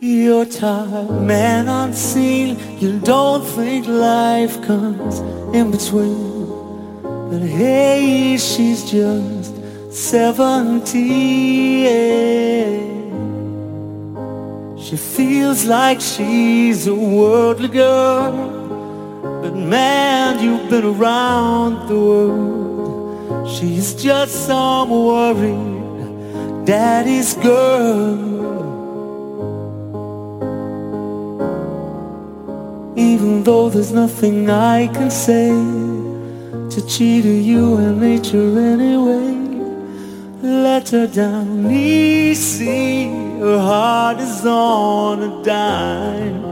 You're tired, man unseen. You don't think life comes in between. But hey, she's just 17. She feels like she's a worldly girl, but man, you've been around the world. She's just some worried daddy's girl. Even though there's nothing I can say to cheat you and nature anyway, let her down easy. Her heart is on a dime.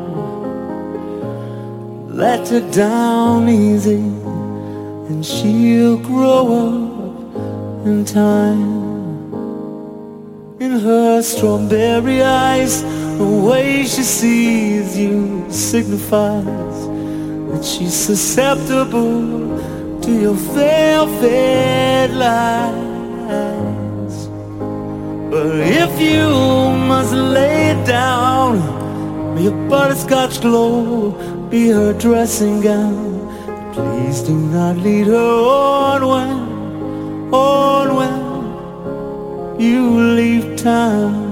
Let her down easy, and she'll grow up in time. In her strawberry eyes, the way she sees you signifies that she's susceptible to your velvet lies. But if you must lay it down, may your butterscotch glow be her dressing gown. Please do not lead her on when you leave town.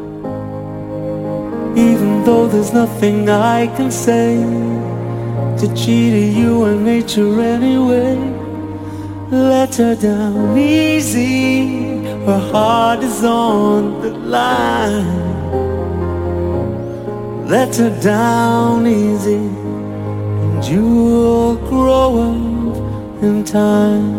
Even though there's nothing I can say to cheat you and nature anyway, let her down easy. Her heart is on the line. Let her down easy, and you'll grow up in time.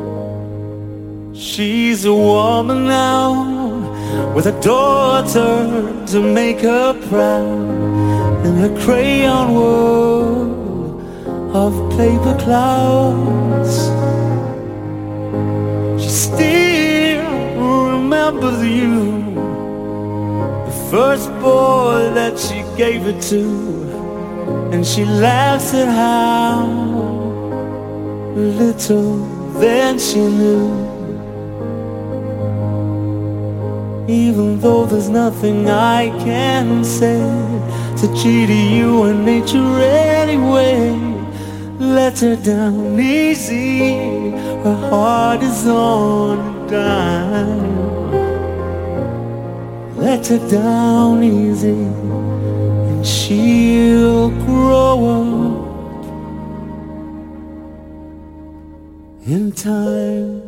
She's a woman now, with a daughter to make her proud, in her crayon world of paper clouds. She still remembers you, the first boy that she gave it to, and she laughs at how little then she knew. Even though there's nothing I can say to cheat you and nature anyway, let her down easy. Her heart is on a dime. Let her down easy, and she'll grow up in time.